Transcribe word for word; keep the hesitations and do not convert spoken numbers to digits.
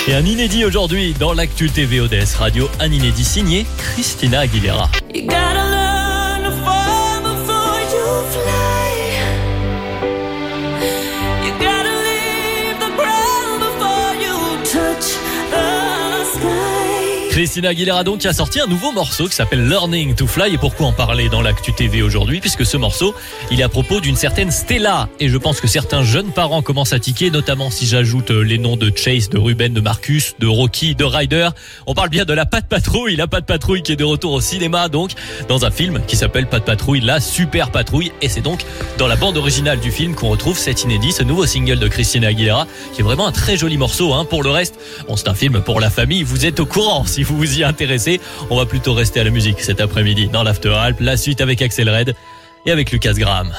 Et un inédit aujourd'hui dans l'actu T V O D S Radio, un inédit signé Christina Aguilera. You gotta learn to fall before you fly. You gotta leave the ground before you touch the sky. Christina Aguilera donc qui a sorti un nouveau morceau qui s'appelle Learning to Fly. Et pourquoi en parler dans l'actu T V aujourd'hui? Puisque ce morceau, il est à propos d'une certaine Stella. Et je pense que certains jeunes parents commencent à tiquer, notamment si j'ajoute les noms de Chase, de Ruben, de Marcus, de Rocky, de Ryder. On parle bien de la Pat' Patrouille, la Pat' Patrouille qui est de retour au cinéma, donc dans un film qui s'appelle Pat' Patrouille, la super patrouille. Et c'est donc dans la bande originale du film qu'on retrouve cet inédit, ce nouveau single de Christina Aguilera, qui est vraiment un très joli morceau. Hein. Pour le reste, bon, c'est un film pour la famille, vous êtes au courant si vous vous y intéressez. On va plutôt rester à la musique cet après-midi dans l'After Alp. La suite avec Axel Red et avec Lucas Graham.